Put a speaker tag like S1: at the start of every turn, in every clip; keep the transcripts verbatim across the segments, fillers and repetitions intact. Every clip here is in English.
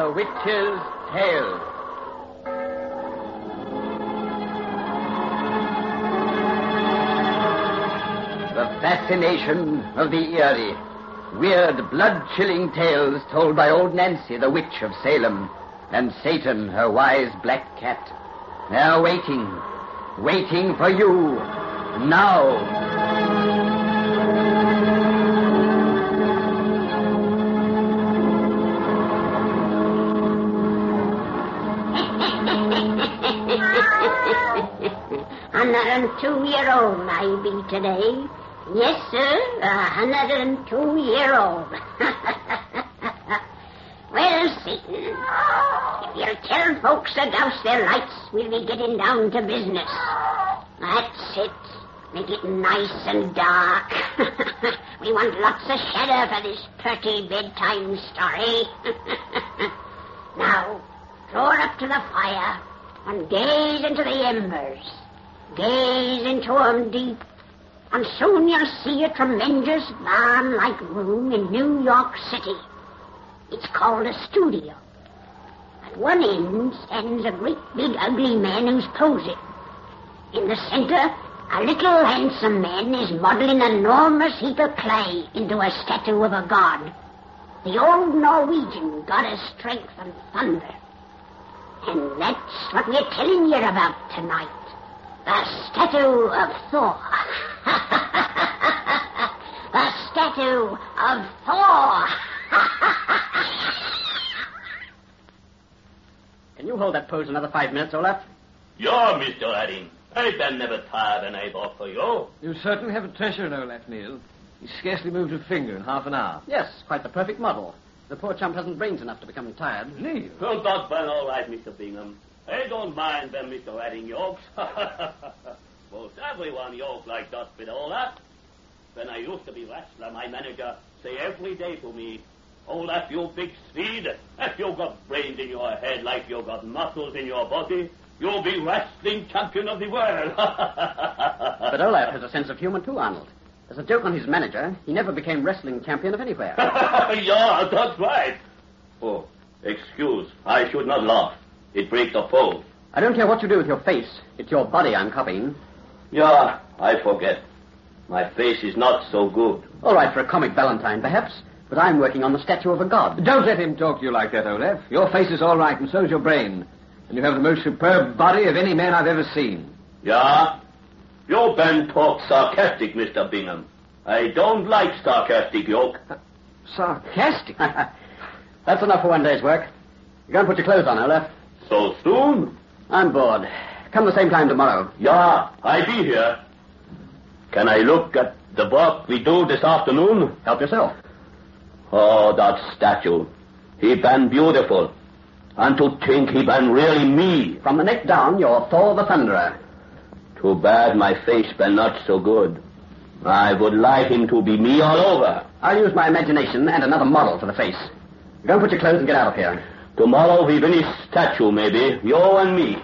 S1: The Witch's Tale. The fascination of the eerie, weird, blood-chilling tales told by old Nancy, the witch of Salem, and Satan, her wise black cat. They're waiting, waiting for you, now.
S2: hundred and two year old I be today. Yes, sir, a hundred and two year old. Well, Satan, if you'll tell folks to douse their lights, we'll be getting down to business. That's it. Make it nice and dark. We want lots of shadow for this pretty bedtime story. Now, draw up to the fire and gaze into the embers. Gaze into 'em deep, and soon you'll see a tremendous barn-like room in New York City. It's called a studio. At one end stands a great big ugly man who's posing. In the center, a little handsome man is modeling an enormous heap of clay into a statue of a god. The old Norwegian god of strength and thunder. And that's what we're telling you about tonight. The statue of Thor. The statue of Thor.
S1: Can you hold that pose another five minutes, Olaf?
S3: You're Mister Redding. I've been never tired and I work for you.
S4: You certainly have a treasure, Olaf Neal. He's scarcely moved a finger in half an hour.
S1: Yes, quite the perfect model. The poor chump hasn't brains enough to become tired.
S4: Neal?
S3: Oh, that's been all right, Mister Bingham. I don't mind them Mister Redding yokes. Most everyone yoke like that with all that. When I used to be wrestler, my manager say every day to me, Olaf, you big Swede, if you got brains in your head like you got muscles in your body, you'll be wrestling champion of the world.
S1: But Olaf has a sense of humor too, Arnold. As a joke on his manager, he never became wrestling champion of anywhere.
S3: Yeah, that's right. Oh, excuse, I should not laugh. It breaks the fall.
S1: I don't care what you do with your face. It's your body I'm copying.
S3: Yeah, I forget. My face is not so good.
S1: All right, for a comic Valentine, perhaps. But I'm working on the statue of a god.
S4: Don't let him talk to you like that, Olaf. Your face is all right, and so's your brain. And you have the most superb body of any man I've ever seen.
S3: Yeah? You been talk sarcastic, Mister Bingham. I don't like sarcastic yoke.
S4: Uh, sarcastic?
S1: That's enough for one day's work. You go and put your clothes on, Olaf.
S3: So soon?
S1: I'm bored. Come the same time tomorrow.
S3: Yeah, I be here. Can I look at the work we do this afternoon?
S1: Help yourself.
S3: Oh, that statue. He been beautiful. And to think he been really me.
S1: From the neck down, you're Thor the Thunderer.
S3: Too bad my face been not so good. I would like him to be me all over.
S1: I'll use my imagination and another model for the face. Go and put your clothes and get out of here.
S3: Tomorrow we finish statue, maybe. You and me.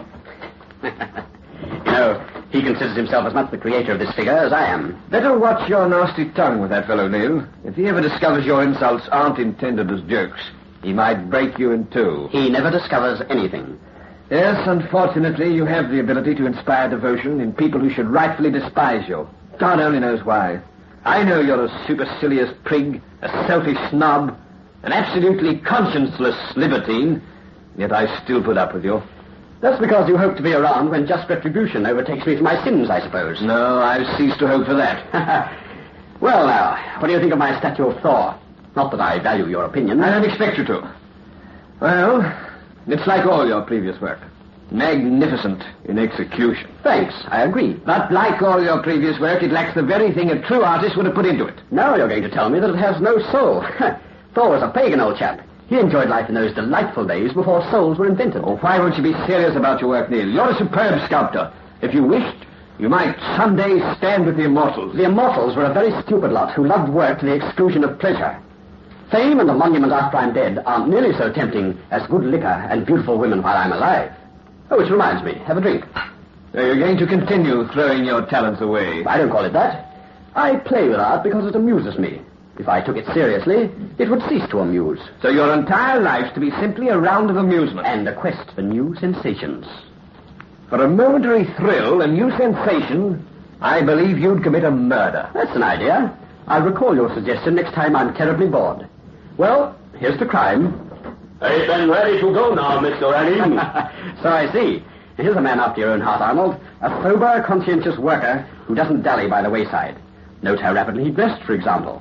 S1: You know, he considers himself as much the creator of this figure as I am.
S4: Better watch your nasty tongue with that fellow, Neil. If he ever discovers your insults aren't intended as jokes, he might break you in two.
S1: He never discovers anything.
S4: Yes, unfortunately, you have the ability to inspire devotion in people who should rightfully despise you. God only knows why. I know you're a supercilious prig, a selfish snob, an absolutely conscienceless libertine, yet I still put up with you.
S1: That's because you hope to be around when just retribution overtakes me for my sins, I suppose.
S4: No, I've ceased to hope for that.
S1: Well, now, what do you think of my statue of Thor? Not that I value your opinion.
S4: I don't expect you to. Well, it's like all your previous work. Magnificent in execution.
S1: Thanks, I agree.
S4: But like all your previous work, it lacks the very thing a true artist would have put into it.
S1: Now you're going to tell me that it has no soul. Thor was a pagan old chap. He enjoyed life in those delightful days before souls were invented.
S4: Oh, why won't you be serious about your work, Neil? You're a superb sculptor. If you wished, you might someday stand with the immortals.
S1: The immortals were a very stupid lot who loved work to the exclusion of pleasure. Fame and a monument after I'm dead aren't nearly so tempting as good liquor and beautiful women while I'm alive. Oh, which reminds me, have a drink.
S4: So you're going to continue throwing your talents away?
S1: I don't call it that. I play with art because it amuses me. If I took it seriously, it would cease to amuse.
S4: So your entire life's to be simply a round of amusement.
S1: And a quest for new sensations.
S4: For a momentary thrill, a new sensation, I believe you'd commit a murder.
S1: That's an idea. I'll recall your suggestion next time I'm terribly bored. Well, here's the crime.
S3: I've been ready to go now, Mister Redding.
S1: So I see. Here's a man after your own heart, Arnold. A sober, conscientious worker who doesn't dally by the wayside. Note how rapidly he dressed, for example.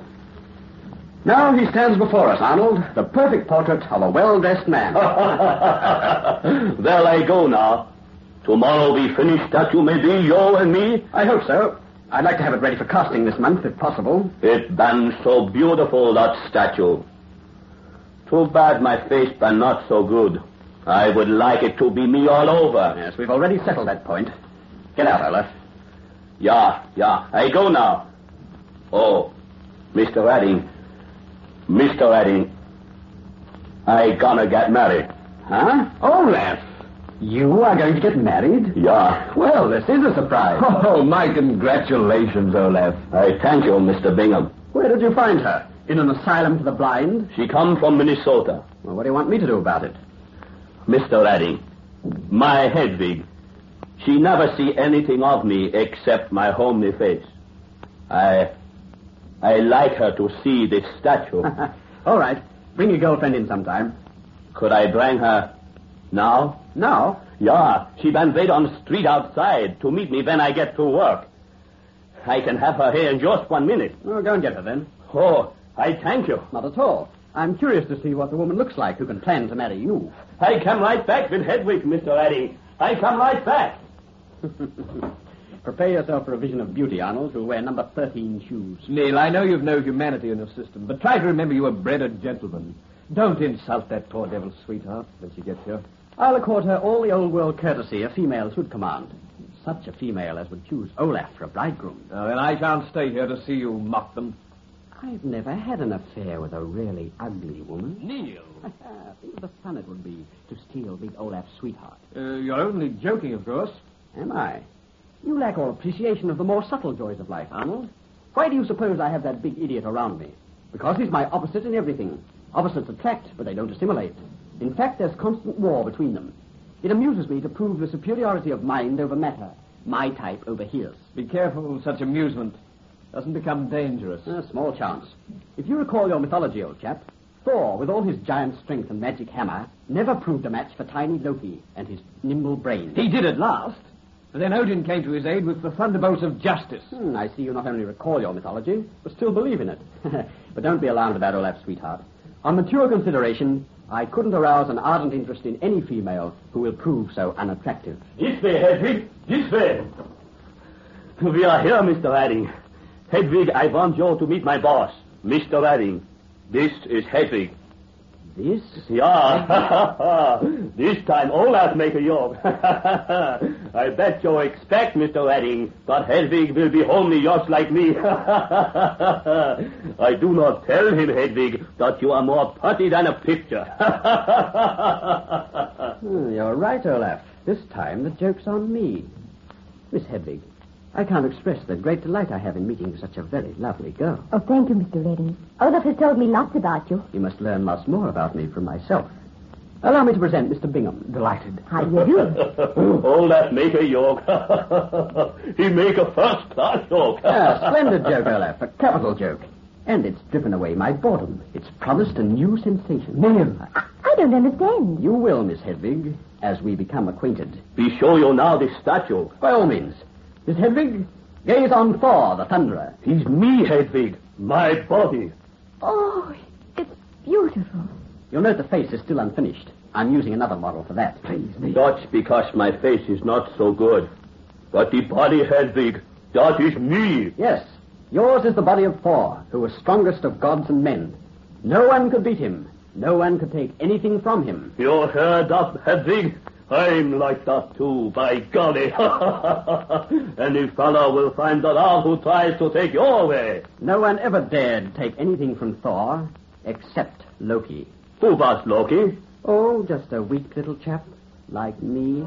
S1: Now he stands before us, Arnold, the perfect portrait of a well-dressed man.
S3: There I go now. Tomorrow we finish statue, maybe, you and me?
S1: I hope so. I'd like to have it ready for casting this month, if possible.
S3: It been so beautiful, that statue. Too bad my face been not so good. I would like it to be me all over.
S1: Yes, we've already settled that point. Get out, Olaf.
S3: Yeah, yeah, I go now. Oh, Mister Redding. Mister Redding. I gonna get married.
S1: Huh? Olaf, you are going to get married?
S3: Yeah.
S1: Well, this is a surprise.
S4: Oh, my congratulations, Olaf.
S3: I thank you, Mister Bingham.
S1: Where did you find her? In an asylum for the blind?
S3: She come from Minnesota.
S1: Well, what do you want me to do about it?
S3: Mister Redding, my Hedwig, she never see anything of me except my homely face. I, I like her to see this statue.
S1: All right. Bring your girlfriend in sometime.
S3: Could I bring her now?
S1: Now?
S3: Yeah, she been wait on the street outside to meet me when I get to work. I can have her here in just one minute.
S1: Oh, go and get her then.
S3: Oh, I thank you.
S1: Not at all. I'm curious to see what the woman looks like who can plan to marry you.
S3: I come right back with Hedwig, Mister Redding. I come right back.
S1: Prepare yourself for a vision of beauty, Arnold, who'll wear number thirteen shoes.
S4: Neil, I know you've no humanity in your system, but try to remember you were bred a gentleman. Don't insult that poor devil's sweetheart when she gets here.
S1: I'll accord her all the old-world courtesy a female should command. Such a female as would choose Olaf for a bridegroom.
S4: Now, then I shan't stay here to see you mock them.
S1: I've never had an affair with a really ugly woman.
S4: Neil!
S1: Think of the fun it would be to steal big Olaf's sweetheart.
S4: Uh, you're only joking, of course.
S1: Am I? You lack all appreciation of the more subtle joys of life, Arnold. Why do you suppose I have that big idiot around me? Because he's my opposite in everything. Opposites attract, but they don't assimilate. In fact, there's constant war between them. It amuses me to prove the superiority of mind over matter. My type over his.
S4: Be careful such amusement doesn't become dangerous.
S1: A small chance. If you recall your mythology, old chap, Thor, with all his giant strength and magic hammer, never proved a match for tiny Loki and his nimble brain.
S4: He did at last. But then Odin came to his aid with the thunderbolts of justice.
S1: Hmm, I see you not only recall your mythology, but still believe in it. But don't be alarmed about Olaf's sweetheart. On mature consideration, I couldn't arouse an ardent interest in any female who will prove so unattractive.
S3: This way, Hedwig. This way. We are here, Mister Redding. Hedwig, I want you to meet my boss, Mister Redding. This is Hedwig.
S1: This?
S3: Yeah. This time Olaf make a joke. I bet you expect, Mister Redding, that Hedwig will be homely just like me. I do not tell him, Hedwig, that you are more putty than a picture.
S1: Hmm, you're right, Olaf. This time the joke's on me. Miss Hedwig, I can't express the great delight I have in meeting such a very lovely girl.
S5: Oh, thank you, Mister Redding. Olaf has told me lots about you.
S1: You must learn lots more about me from myself. Allow me to present Mister Bingham. Delighted.
S5: How do you do?
S3: Olaf make a joke. He make a first-class joke.
S1: Yeah, splendid joke, Olaf. A capital joke. And it's driven away my boredom. It's promised a new sensation.
S4: Neil.
S5: I, I don't understand.
S1: You will, Miss Hedwig, as we become acquainted.
S3: We show you now this statue.
S1: By all means. Miss Hedwig, gaze on Thor, the Thunderer.
S3: He's me, Hedwig. My body.
S5: Oh, it's beautiful.
S1: You'll note the face is still unfinished. I'm using another model for that.
S4: Please, Neil.
S3: That's because my face is not so good. But the body, Hedwig, that is me.
S1: Yes, yours is the body of Thor, who was strongest of gods and men. No one could beat him. No one could take anything from him.
S3: You heard that, Hedwig? I'm like that too, by golly. Any fellow will find that out who tries to take your way.
S1: No one ever dared take anything from Thor, except Loki.
S3: Who was Loki?
S1: Oh, just a weak little chap, like me.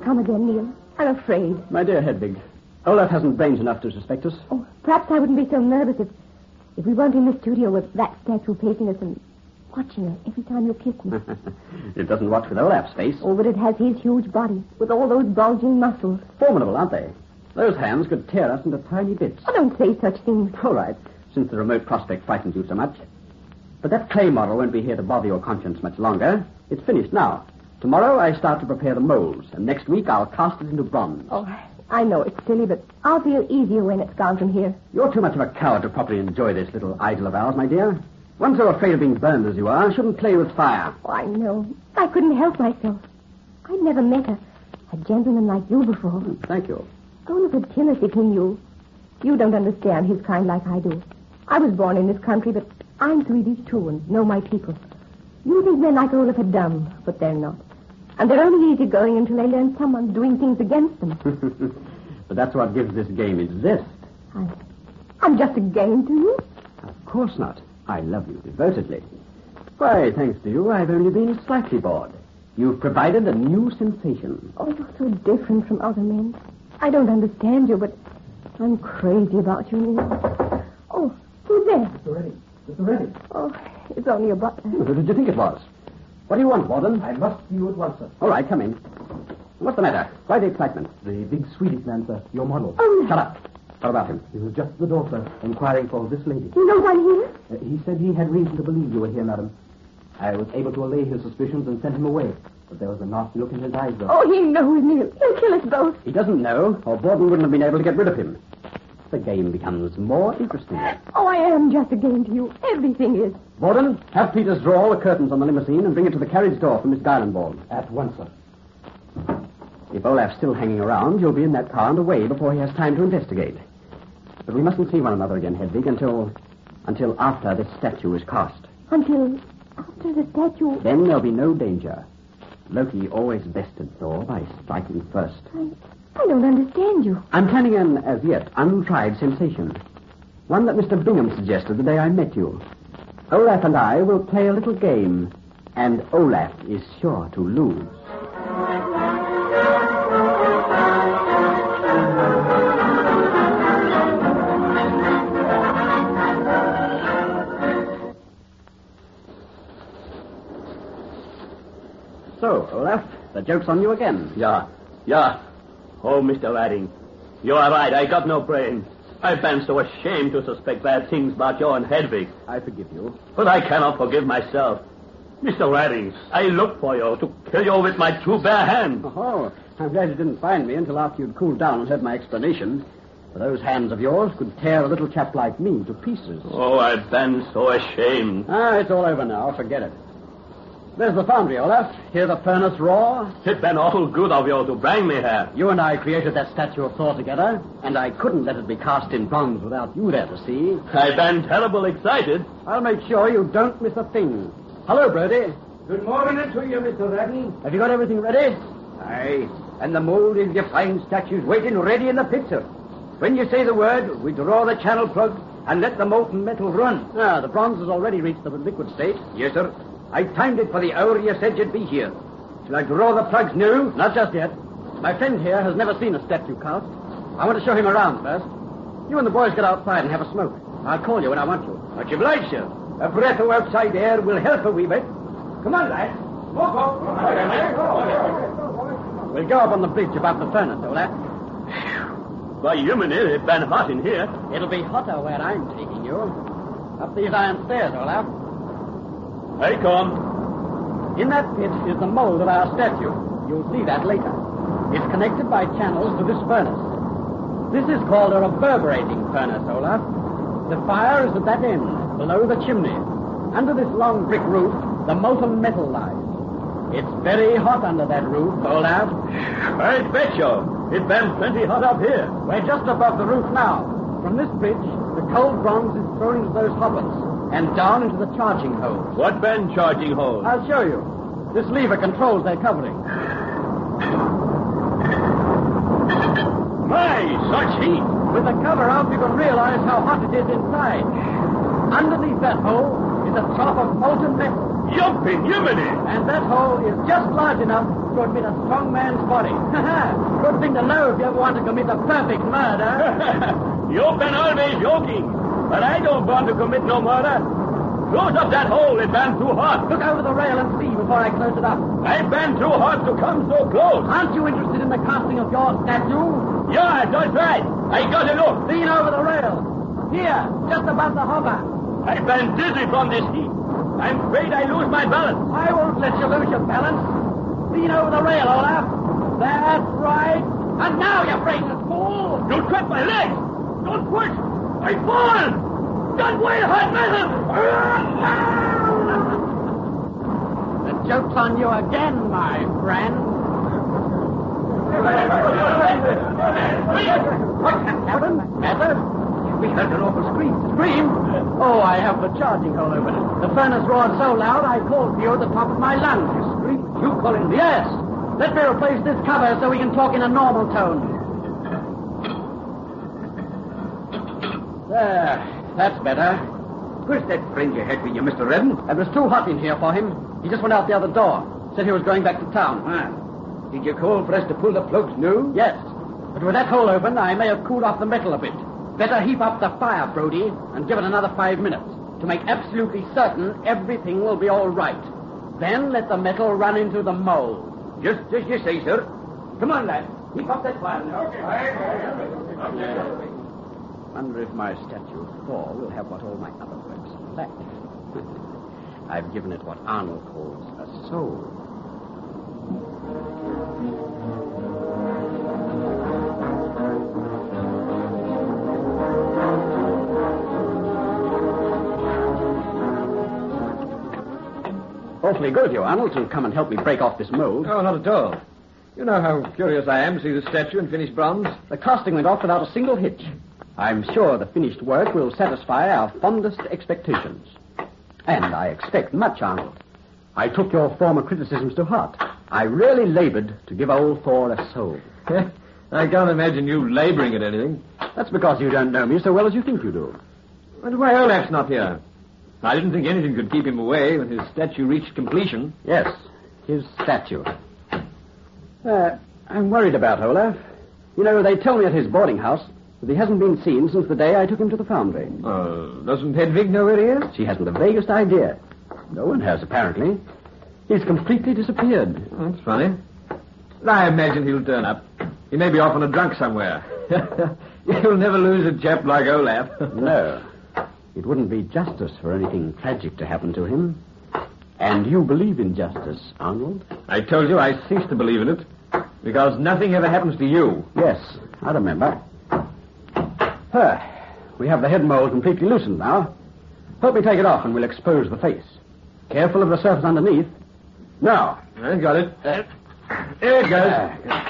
S5: come again, Neil. I'm afraid.
S6: My dear Hedvig, Olaf hasn't brains enough to suspect us.
S5: Oh, perhaps I wouldn't be so nervous if, if we weren't in the studio with that statue facing us and watching her every time you kiss me.
S6: It doesn't watch with Olaf's face.
S5: Oh, but it has his huge body with all those bulging muscles.
S6: Formidable, aren't they? Those hands could tear us into tiny bits.
S5: Oh, don't say such things.
S6: All right, since the remote prospect frightens you so much. But that clay model won't be here to bother your conscience much longer. It's finished now. Tomorrow I start to prepare the molds, and next week I'll cast it into bronze.
S5: Oh, I know it's silly, but I'll feel easier when it's gone from here.
S6: You're too much of a coward to properly enjoy this little idol of ours, my dear. One so afraid of being burned as you are shouldn't play with fire.
S5: Oh, I know. I couldn't help myself. I'd never met a, a gentleman like you before.
S6: Mm, thank you.
S5: Olaf would kill us if he knew. You don't understand his kind like I do. I was born in this country, but I'm Swedish too and know my people. You think men like Olaf are dumb, but they're not. And they're only easygoing until they learn someone's doing things against them.
S6: But that's what gives this game its zest.
S5: I, I'm just a game to you.
S6: Of course not. I love you devotedly. Why, thanks to you, I've only been slightly bored. You've provided a new sensation.
S5: Oh, you're so different from other men. I don't understand you, but I'm crazy about you, Neil. Oh, who's there?
S6: Mister Redding. Mister Redding.
S5: Oh, it's only a butler.
S6: Who did you think it was? What do you want, Warden?
S7: I must see you at once, sir.
S6: All right, come in. What's the matter? Why the excitement?
S7: The big Swedish man, sir. Your model.
S5: Oh,
S6: Shut up. What about him?
S7: He was just at the door, sir, inquiring for this lady.
S5: no one here?
S7: Uh, he said he had reason to believe you were here, madam. I was able to allay his suspicions and send him away. But there was a nasty look in his eyes, though.
S5: Oh, he knows, Neil. He'll kill us both.
S6: He doesn't know, or Borden wouldn't have been able to get rid of him. The game becomes more interesting.
S5: Oh, I am just a game to you. Everything is.
S6: Borden, have Peters draw all the curtains on the limousine and bring it to the carriage door for Miss Geilenborn.
S7: At once, sir.
S6: If Olaf's still hanging around, you'll be in that car and away before he has time to investigate. But we mustn't see one another again, Hedvig, until... until after this statue is cast.
S5: Until after the statue...
S6: Then there'll be no danger. Loki always bested Thor by striking first.
S5: I, I don't understand you.
S6: I'm planning an, as yet, untried sensation. One that Mister Bingham suggested the day I met you. Olaf and I will play a little game, and Olaf is sure to lose. So, Olaf, the joke's on you again.
S3: Yeah, yeah. Oh, Mister Redding, you are right. I got no brain. I've been so ashamed to suspect bad things about you and Hedvig.
S6: I forgive you.
S3: But I cannot forgive myself. Mister Redding, I looked for you to kill you with my two bare hands.
S6: Oh, I'm glad you didn't find me until after you'd cooled down and heard my explanation. For those hands of yours could tear a little chap like me to pieces.
S3: Oh, I've been so ashamed.
S6: Ah, it's all over now. Forget it. There's the foundry, Olaf. Hear the furnace roar?
S3: It's been awful good of you to bring me here.
S6: You and I created that statue of Thor together, and I couldn't let it be cast in bronze without you there to see.
S3: I've been terrible excited.
S6: I'll make sure you don't miss a thing. Hello, Brody.
S7: Good morning to you, Mister Redding.
S6: Have you got everything ready?
S1: Aye, and the mold of your fine statues waiting ready in the picture. When you say the word, we draw the channel plug and let the molten metal run.
S6: Ah, the bronze has already reached the liquid state.
S1: Yes, sir. I timed it for the hour you said you'd be here. Shall I draw the plugs now?
S6: Not just yet. My friend here has never seen a statue cast. I want to show him around first. You and the boys get outside and have a smoke. I'll call you when I want you.
S1: Much obliged, sir. A breath of outside air will help a wee bit. Come on, lads. Walk up.
S6: We'll go up on the bridge above the furnace, Olaf.
S3: Why, you mean it's been hot in here.
S6: It'll be hotter where I'm taking you. Up these iron stairs, Olaf.
S3: I come.
S6: In that pit is the mold of our statue. You'll see that later. It's connected by channels to this furnace. This is called a reverberating furnace, Olaf. The fire is at that end, below the chimney. Under this long brick roof, the molten metal lies. It's very hot under that roof, Olaf.
S3: I bet you. It's been plenty hot up here.
S6: We're just above the roof now. From this bridge, the cold bronze is thrown into those hoppers and down into the charging holes.
S3: What been charging holes?
S6: I'll show you. This lever controls their covering.
S3: My, such heat.
S6: With the cover out, you can realize how hot it is inside. Underneath that hole is a trough of molten metal.
S3: Jumping Yemeni.
S6: And that hole is just large enough to admit a strong man's body. Good thing to know if you ever want to commit a perfect murder.
S3: You've been always joking, but I don't want to commit no murder. Close up that hole. It been too hot.
S6: Look over the rail and see before I close it up.
S3: I've been too hot to come so close.
S6: Aren't you interested in the casting of your statue?
S3: Yeah, that's right. I got to look.
S6: Lean over the rail. Here, just above the hopper.
S3: I've been dizzy from this heat. I'm afraid I lose my balance.
S6: I won't let you lose your balance. Lean over the rail, Olaf. That's right. And now, you brainless fool.
S3: Don't trip my legs. Don't push. I fall. Don't wait, hot metal.
S6: The joke's on you again, my friend. What happened? Heather? We heard an awful scream. Scream? Oh, I have the charging hole open. The furnace roared so loud I called for you at the top of my lungs. You scream? You calling? Yes. Let me replace this cover so we can talk in a normal tone. There. That's better.
S4: Where's that friend you had with you, Mister Redden?
S6: It was too hot in here for him. He just went out the other door. Said he was going back to town.
S4: Ah. Did you call for us to pull the plugs new?
S6: Yes. But with that hole open, I may have cooled off the metal a bit. Better heap up the fire, Brody, and give it another five minutes to make absolutely certain everything will be all right. Then let the metal run into the mold.
S4: Just as you say, sir. Come on, lad. Heap up that fire now.
S6: Wonder if my statue of Thor will have what all my other works lack. I've given it what Arnold calls a soul. Awfully good of you, Arnold, to come and help me break off this mold.
S4: Oh, not at all. You know how curious I am to see the statue in finished bronze.
S6: The casting went off without a single hitch. I'm sure the finished work will satisfy our fondest expectations. And I expect much, Arnold. I took your former criticisms to heart. I really labored to give old Thor a soul.
S4: I can't imagine you laboring at anything.
S6: That's because you don't know me so well as you think you do.
S4: But why Olaf's not here? I didn't think anything could keep him away when his statue reached completion.
S6: Yes, his statue. Uh, I'm worried about Olaf. You know, they tell me at his boarding house that he hasn't been seen since the day I took him to the foundry.
S4: Uh, doesn't Hedvig know where he is?
S6: She hasn't the vaguest idea. No one has, apparently. He's completely disappeared.
S4: Oh, that's funny. I imagine he'll turn up. He may be off on a drunk somewhere. You'll never lose a chap like Olaf.
S6: No. It wouldn't be justice for anything tragic to happen to him. And you believe in justice, Arnold?
S4: I told you I ceased to believe in it. Because nothing ever happens to you.
S6: Yes, I remember. Huh. We have the head mold completely loosened now. Help me take it off and we'll expose the face. Careful of the surface underneath. Now.
S4: I got it. Uh, there it goes. Uh,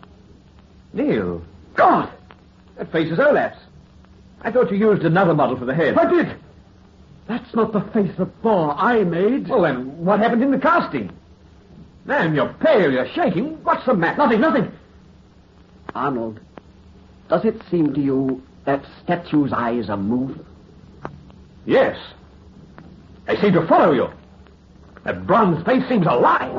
S4: Neil.
S6: God!
S4: That face is Olaf's. I thought you used another model for the head.
S6: I did. That's not the face of Thor I made.
S4: Well, then, what happened in the casting? Man, you're pale, you're shaking. What's the matter?
S6: Nothing, nothing. Arnold, does it seem to you that statue's eyes are moving?
S4: Yes. They seem to follow you. That bronze face seems alive.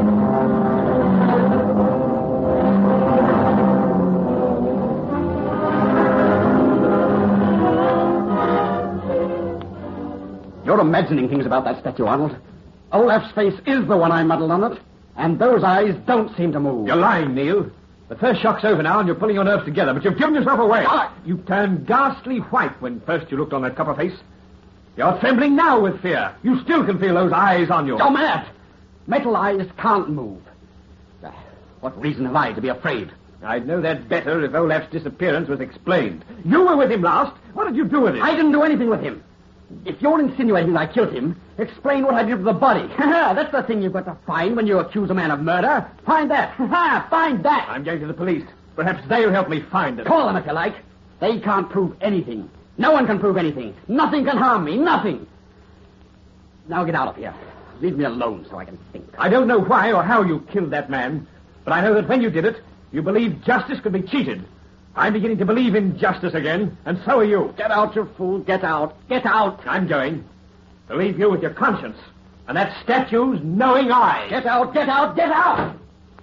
S6: You're imagining things about that statue, Arnold. Olaf's face is the one I muddled on it, and those eyes don't seem to move.
S4: You're lying, Neil. The first shock's over now, and you're pulling your nerves together, but you've given yourself away.
S6: I...
S4: You turned ghastly white when first you looked on that copper face. You're trembling now with fear. You still can feel those eyes on you.
S6: You're mad. Metal eyes can't move. Uh, what reason have I to be afraid?
S4: I'd know that better if Olaf's disappearance was explained. You were with him last. What did you do with him?
S6: I didn't do anything with him. If you're insinuating that I killed him, explain what I did with the body. That's the thing you've got to find when you accuse a man of murder. Find that. Find that.
S4: I'm going to the police. Perhaps they'll help me find it.
S6: Call them if you like. They can't prove anything. No one can prove anything. Nothing can harm me. Nothing. Now get out of here. Leave me alone so I can think.
S4: I don't know why or how you killed that man, but I know that when you did it, you believed justice could be cheated. I'm beginning to believe in justice again, and so are you.
S6: Get out, you fool. Get out. Get out.
S4: I'm going. To leave you with your conscience and that statue's knowing eyes.
S6: Get out, get out, get out!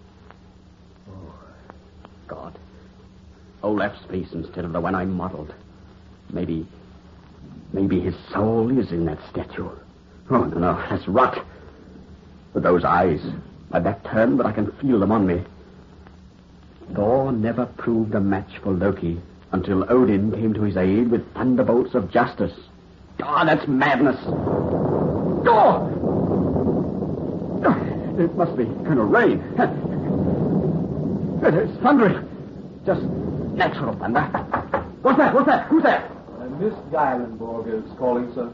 S6: God. Olaf's face instead of the one I modeled. Maybe... Maybe his soul is in that statue. Oh, no, no, that's rot. But those eyes, my back turned, but I can feel them on me. Thor never proved a match for Loki until Odin came to his aid with thunderbolts of justice. Ah, oh, that's madness. Thor! Oh, it must be going to rain. It's thundering. Just natural thunder. What's that? What's that? Who's that?
S7: Uh, Miss Geilenborg is calling, sir.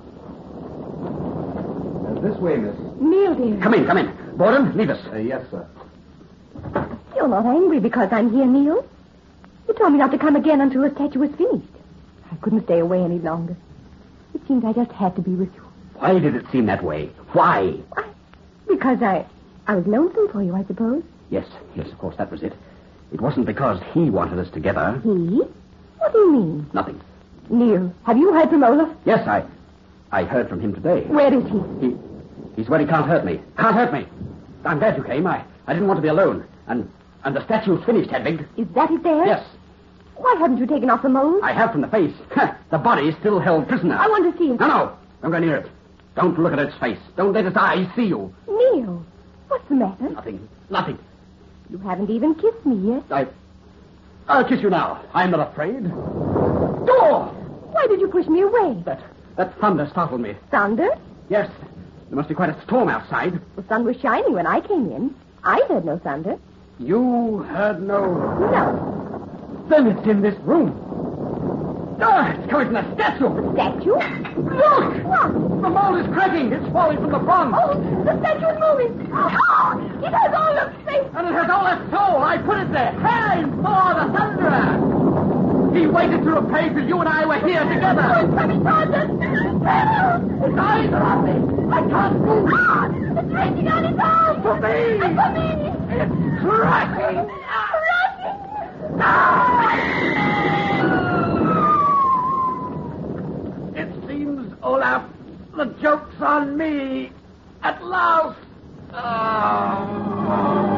S7: Uh, this way, miss.
S5: Neil, dear.
S6: Come in, come in. Borden, leave us.
S7: Uh, yes, sir.
S5: You're not angry because I'm here, Neil. You told me not to come again until the statue was finished. I couldn't stay away any longer. It seemed I just had to be with you.
S6: Why did it seem that way? Why?
S5: Why? Because I... I was lonesome for you, I suppose.
S6: Yes, yes, of course, that was it. It wasn't because he wanted us together.
S5: He? What do you mean?
S6: Nothing.
S5: Neil, have you heard from Olaf?
S6: Yes, I... I heard from him today.
S5: Where is he?
S6: He... He's where he can't hurt me. Can't hurt me. I'm glad you came. I... I didn't want to be alone. And... And the statue's finished, Hedvig.
S5: Is that it there?
S6: Yes.
S5: Why haven't you taken off the mold?
S6: I have from the face. The body's still held prisoner.
S5: I want to see it.
S6: No, no. Don't go near it. Don't look at its face. Don't let its eyes see you.
S5: Neil, what's the matter?
S6: Nothing. Nothing.
S5: You haven't even kissed me yet.
S6: I... I'll kiss you now. I'm not afraid. Door!
S5: Why did you push me away?
S6: That... That thunder startled me.
S5: Thunder?
S6: Yes. There must be quite a storm outside.
S5: The sun was shining when I came in. I heard no thunder.
S6: You heard no...
S5: No.
S6: Then it's in this room. Ah, it's coming from the statue.
S5: The statue?
S6: Look!
S5: What?
S6: The mold is cracking. It's falling from the bronze.
S5: Oh, the statue's moving. Oh, it has all of face.
S6: And it has all its soul. I put it there. Hey, for the thunderer. He waited to repay till you and I were here together.
S5: Oh, it's coming towards us.
S6: His eyes are on me. I can't move.
S5: Oh, it's raging on its eyes.
S6: For me.
S5: And for me.
S6: It's cracking. It seems, Olaf, the joke's on me. At last. Oh.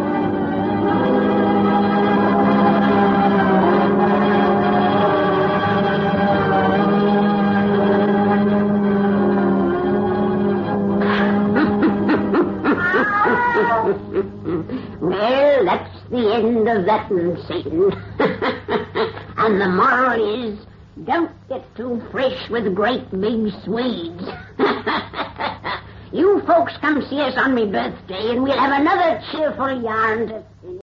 S2: Well, that's the end of that one, Satan. And the moral is, don't get too fresh with great big Swedes. You folks come see us on me birthday, and we'll have another cheerful yarn to